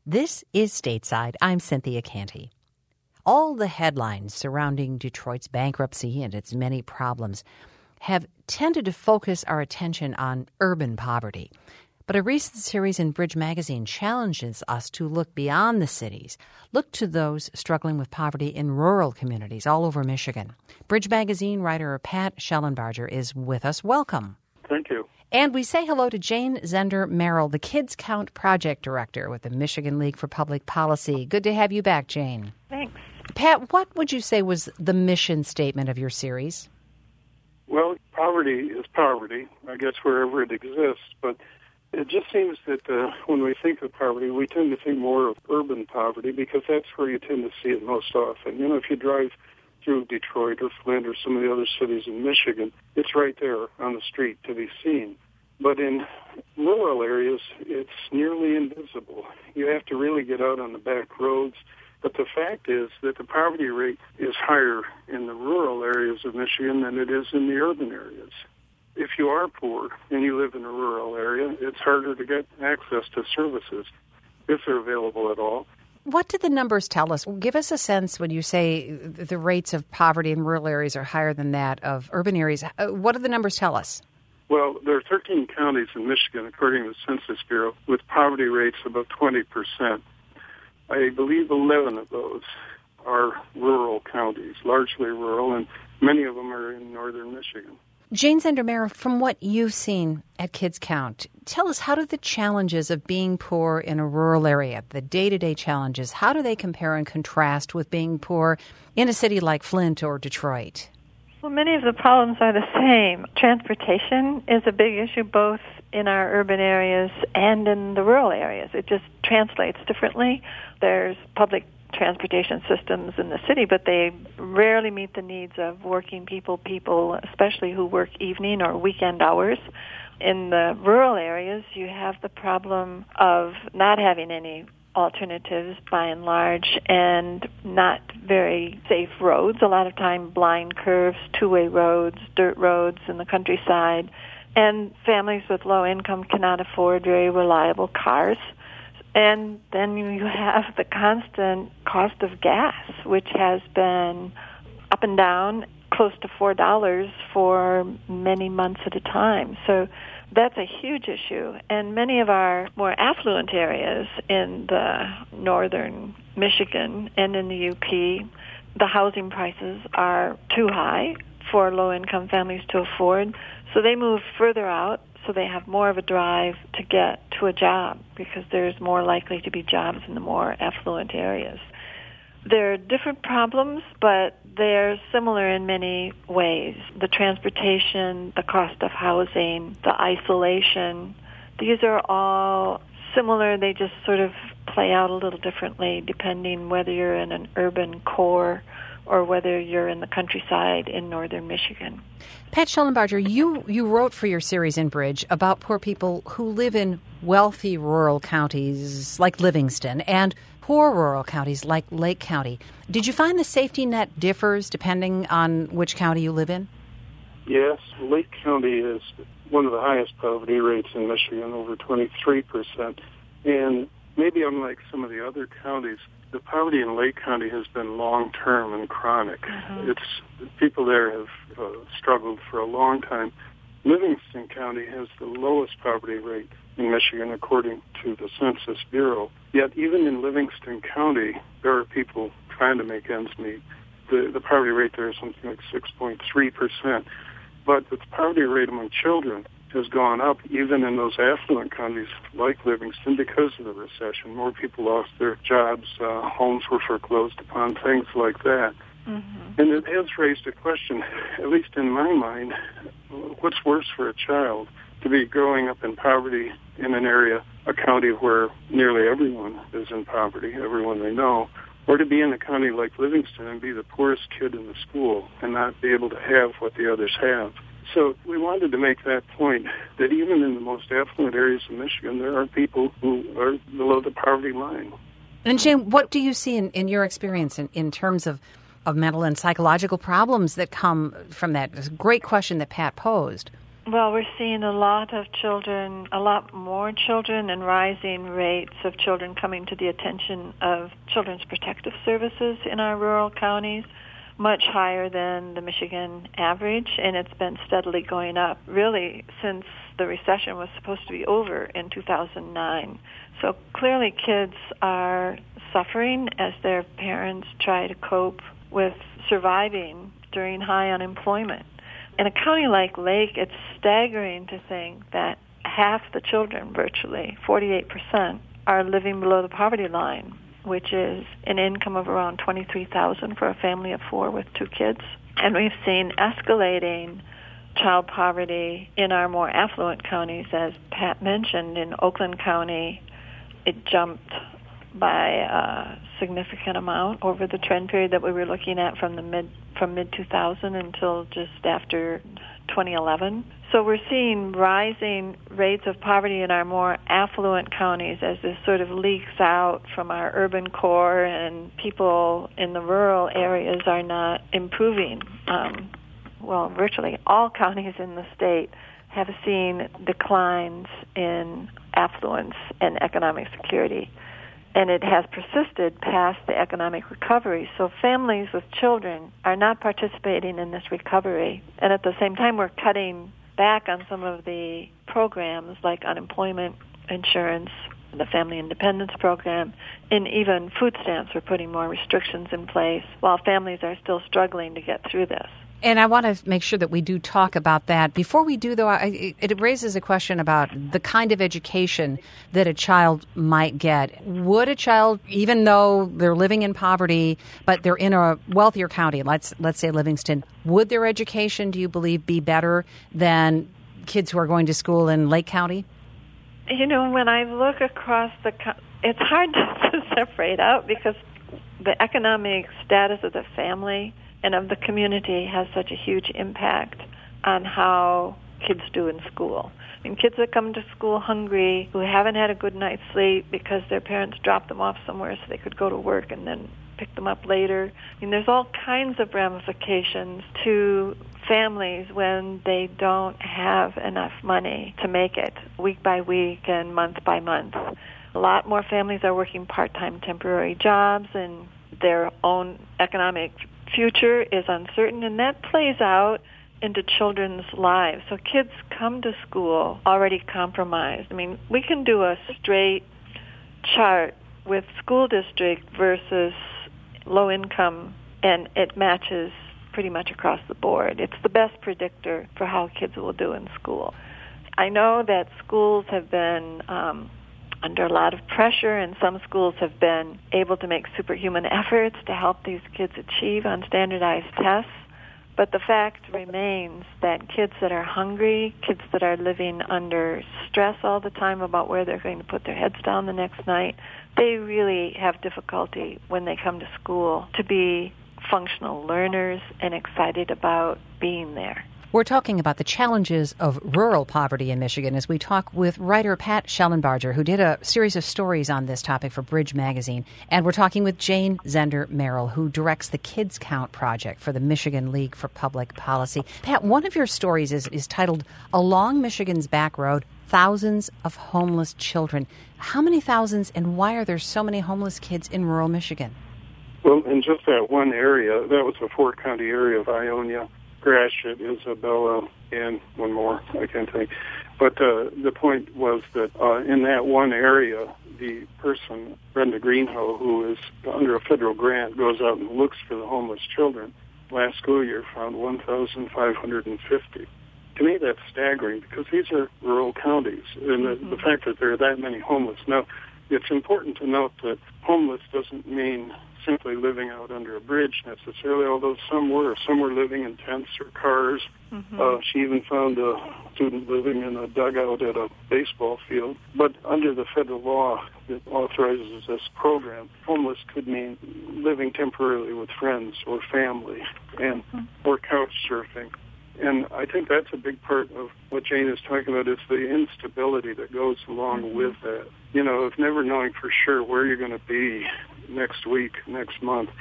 This is Stateside. I'm Cynthia Canty. All the headlines surrounding Detroit's bankruptcy and its many problems have tended to focus our attention on urban poverty. But a recent series in Bridge Magazine challenges us to look beyond the cities, look to those struggling with poverty in rural communities all over Michigan. Bridge Magazine writer Pat Shellenbarger is with us. Welcome. Thank you. And we say hello to Jane Zender Merrill, the Kids Count Project Director with the Michigan League for Public Policy. Good to have you back, Jane. Thanks. Pat, what would you say was the mission statement of your series? Well, poverty is poverty, I guess, wherever it exists. But it just seems that when we think of poverty, we tend to think more of urban poverty because that's where you tend to see it most often. You know, if you drive through Detroit or Flint or some of the other cities in Michigan, it's right there on the street to be seen. But in rural areas, it's nearly invisible. You have to really get out on the back roads. But the fact is that the poverty rate is higher in the rural areas of Michigan than it is in the urban areas. If you are poor and you live in a rural area, it's harder to get access to services, if they're available at all. What do the numbers tell us? Give us a sense when you say the rates of poverty in rural areas are higher than that of urban areas. What do the numbers tell us? Well, there are 13 counties in Michigan, according to the Census Bureau, with poverty rates above 20%. I believe 11 of those are rural counties, largely rural, and many of them are in northern Michigan. Jane Zender Merrill, from what you've seen at Kids Count, tell us, how do the challenges of being poor in a rural area, the day-to-day challenges, how do they compare and contrast with being poor in a city like Flint or Detroit? Well, many of the problems are the same. Transportation is a big issue both in our urban areas and in the rural areas. It just translates differently. There's public transportation systems in the city, but they rarely meet the needs of working people, especially who work evening or weekend hours. In the rural areas, you have the problem of not having any alternatives by and large, and not very safe roads. A lot of time blind curves, two-way roads, dirt roads in the countryside, and families with low income cannot afford very reliable cars. And then you have the constant cost of gas, which has been up and down, close to $4 for many months at a time. So that's a huge issue. And many of our more affluent areas in the northern Michigan and in the UP, the housing prices are too high for low-income families to afford. So they move further out, so they have more of a drive to get to a job because there's more likely to be jobs in the more affluent areas. There are different problems, but they're similar in many ways. The transportation, the cost of housing, the isolation, these are all similar. They just sort of play out a little differently depending whether you're in an urban core or whether you're in the countryside in northern Michigan. Pat Shellenbarger, you wrote for your series in Bridge about poor people who live in wealthy rural counties like Livingston and poor rural counties like Lake County. Did you find the safety net differs depending on which county you live in? Yes, Lake County is one of the highest poverty rates in Michigan, over 23%. And maybe unlike some of the other counties, the poverty in Lake County has been long-term and chronic. Mm-hmm. People there have struggled for a long time. Livingston County has the lowest poverty rate in Michigan, according to the Census Bureau. Yet even in Livingston County, there are people trying to make ends meet. The poverty rate there is something like 6.3%. But the poverty rate among children has gone up even in those affluent counties like Livingston because of the recession. More people lost their jobs, homes were foreclosed upon, things like that. Mm-hmm. And it has raised a question, at least in my mind, what's worse for a child? To be growing up in poverty in an area, a county where nearly everyone is in poverty, everyone they know, or to be in a county like Livingston and be the poorest kid in the school and not be able to have what the others have. So we wanted to make that point, that even in the most affluent areas of Michigan, there are people who are below the poverty line. And Jane, what do you see in your experience in terms of mental and psychological problems that come from that? It's a great question that Pat posed. Well, we're seeing a lot more children and rising rates of children coming to the attention of Children's Protective Services in our rural counties, much higher than the Michigan average, and it's been steadily going up, really, since the recession was supposed to be over in 2009. So clearly kids are suffering as their parents try to cope with surviving during high unemployment. In a county like Lake, it's staggering to think that half the children, virtually 48%, are living below the poverty line, which is an income of around $23,000 for a family of 4 with 2 kids. And we've seen escalating child poverty in our more affluent counties. As Pat mentioned, in Oakland County, it jumped by a significant amount over the trend period that we were looking at from mid-2000 until just after 2011. So we're seeing rising rates of poverty in our more affluent counties as this sort of leaks out from our urban core, and people in the rural areas are not improving. Virtually all counties in the state have seen declines in affluence and economic security, and it has persisted past the economic recovery. So families with children are not participating in this recovery, and at the same time we're cutting back on some of the programs like unemployment insurance, the Family Independence Program, and even food stamps. We're putting more restrictions in place while families are still struggling to get through this. And I want to make sure that we do talk about that. Before we do, though, it raises a question about the kind of education that a child might get. Would a child, even though they're living in poverty, but they're in a wealthier county, let's say Livingston, would their education, do you believe, be better than kids who are going to school in Lake County? You know, when I look across it's hard to separate out because the economic status of the family and of the community has such a huge impact on how kids do in school. I mean, kids that come to school hungry, who haven't had a good night's sleep because their parents dropped them off somewhere so they could go to work and then pick them up later. I mean, there's all kinds of ramifications to families when they don't have enough money to make it week by week and month by month. A lot more families are working part-time temporary jobs, and their own economic future is uncertain, and that plays out into children's lives. So kids come to school already compromised. I mean, we can do a straight chart with school district versus low income, and it matches pretty much across the board. It's the best predictor for how kids will do in school. I know that schools have been under a lot of pressure, and some schools have been able to make superhuman efforts to help these kids achieve on standardized tests. But the fact remains that kids that are hungry, kids that are living under stress all the time about where they're going to put their heads down the next night, they really have difficulty when they come to school to be functional learners and excited about being there. We're talking about the challenges of rural poverty in Michigan as we talk with writer Pat Shellenbarger, who did a series of stories on this topic for Bridge Magazine. And we're talking with Jane Zender Merrill, who directs the Kids Count Project for the Michigan League for Public Policy. Pat, one of your stories is titled Along Michigan's Back Road, Thousands of Homeless Children. How many thousands, and why are there so many homeless kids in rural Michigan? Well, in just that one area, that was a four-county area of Ionia, Gratiot, Isabella, and one more, I can't think. But the point was that in that one area, the person, Brenda Greenhoe, who is under a federal grant, goes out and looks for the homeless children. Last school year found 1,550. To me, that's staggering because these are rural counties, and the fact that there are that many homeless. Now, it's important to note that homeless doesn't mean simply living out under a bridge necessarily, although some were living in tents or cars. She even found a student living in a dugout at a baseball field. But under the federal law that authorizes this program, homeless could mean living temporarily with friends or family and or couch surfing. And I think that's a big part of what Jane is talking about is the instability that goes along with that. You know, of never knowing for sure where you're going to be next week, next month.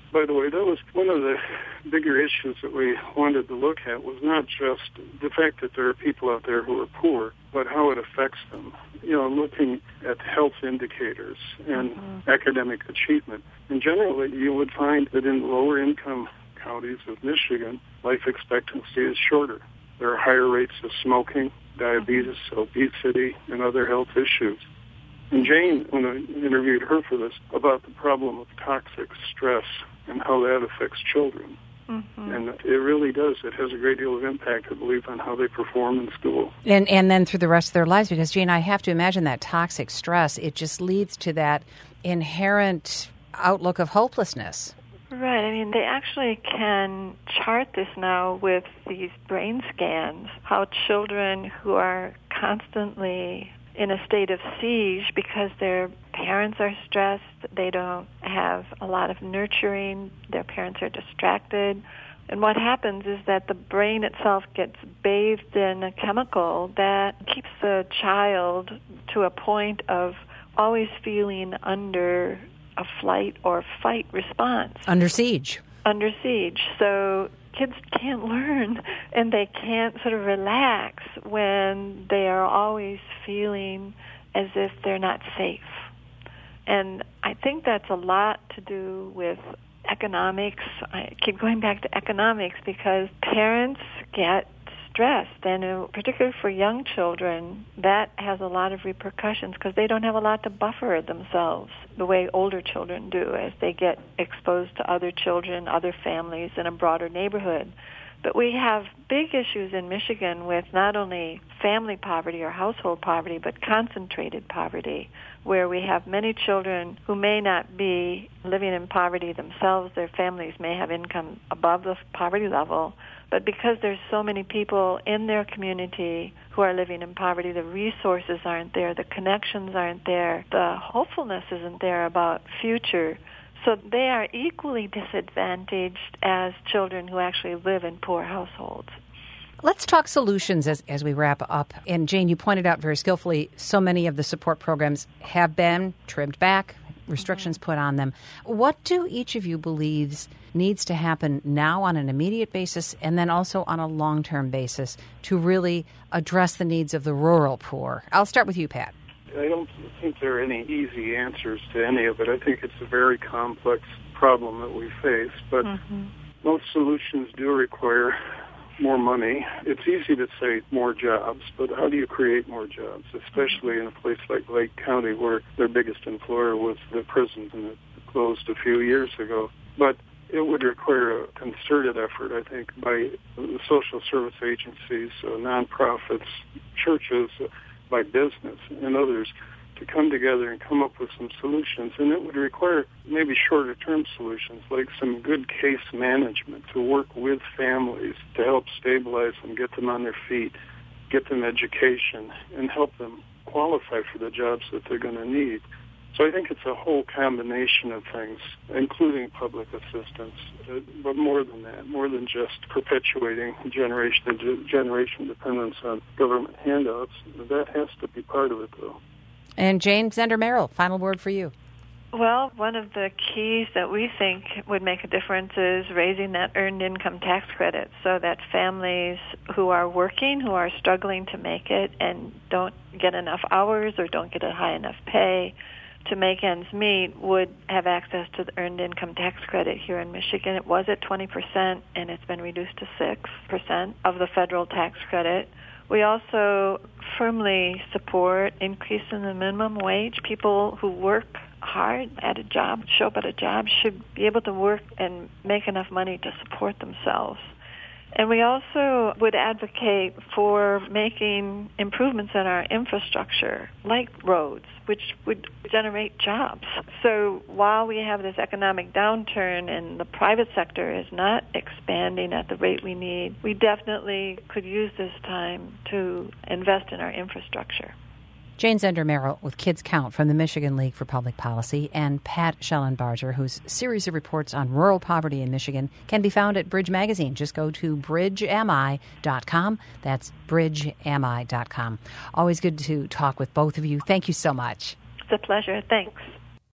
By the way, that was one of the bigger issues that we wanted to look at, was not just the fact that there are people out there who are poor, but how it affects them. Looking at health indicators and academic achievement. And generally, you would find that in lower income counties of Michigan, life expectancy is shorter. There are higher rates of smoking, diabetes, obesity, and other health issues. And Jane, when I interviewed her for this, about the problem of toxic stress and how that affects children. And it really does. It has a great deal of impact, I believe, on how they perform in school. And then through the rest of their lives, because, Jane, I have to imagine that toxic stress, it just leads to that inherent outlook of hopelessness. Right. I mean, they actually can chart this now with these brain scans, how children who are constantly in a state of siege because their parents are stressed, they don't have a lot of nurturing, their parents are distracted. And what happens is that the brain itself gets bathed in a chemical that keeps the child to a point of always feeling under a flight or fight response. Under siege. Under siege. So kids can't learn and they can't sort of relax when they are always feeling as if they're not safe. And I think that's a lot to do with economics. I keep going back to economics because parents get stressed, and particularly for young children, that has a lot of repercussions because they don't have a lot to buffer themselves the way older children do as they get exposed to other children, other families in a broader neighborhood. But we have big issues in Michigan with not only family poverty or household poverty, but concentrated poverty, where we have many children who may not be living in poverty themselves. Their families may have income above the poverty level, but because there's so many people in their community who are living in poverty, the resources aren't there, the connections aren't there, the hopefulness isn't there about future. So they are equally disadvantaged as children who actually live in poor households. Let's talk solutions as we wrap up. And Jane, you pointed out very skillfully, so many of the support programs have been trimmed back, restrictions put on them. What do each of you believes needs to happen now on an immediate basis and then also on a long-term basis to really address the needs of the rural poor? I'll start with you, Pat. I don't think there are any easy answers to any of it. I think it's a very complex problem that we face, but most solutions do require more money. It's easy to say more jobs, but how do you create more jobs, especially in a place like Lake County where their biggest employer was the prison and it closed a few years ago. But it would require a concerted effort, I think, by the social service agencies, nonprofits, churches, by business and others to come together and come up with some solutions. And it would require maybe shorter-term solutions, like some good case management to work with families to help stabilize them, get them on their feet, get them education, and help them qualify for the jobs that they're going to need. So I think it's a whole combination of things, including public assistance, but more than that, more than just perpetuating generation to generation dependence on government handouts. That has to be part of it, though. And Jane Zender-Merrill, final word for you. Well, one of the keys that we think would make a difference is raising that earned income tax credit so that families who are working, who are struggling to make it and don't get enough hours or don't get a high enough pay to make ends meet would have access to the earned income tax credit here in Michigan. It was at 20%, and it's been reduced to 6% of the federal tax credit. We also firmly support increasing the minimum wage. People who work hard at a job, show up at a job, should be able to work and make enough money to support themselves. And we also would advocate for making improvements in our infrastructure, like roads, which would generate jobs. So while we have this economic downturn and the private sector is not expanding at the rate we need, we definitely could use this time to invest in our infrastructure. Jane Zender-Merrill with Kids Count from the Michigan League for Public Policy, and Pat Shellenbarger, whose series of reports on rural poverty in Michigan can be found at Bridge Magazine. Just go to bridgemi.com. That's bridgemi.com. Always good to talk with both of you. Thank you so much. It's a pleasure. Thanks.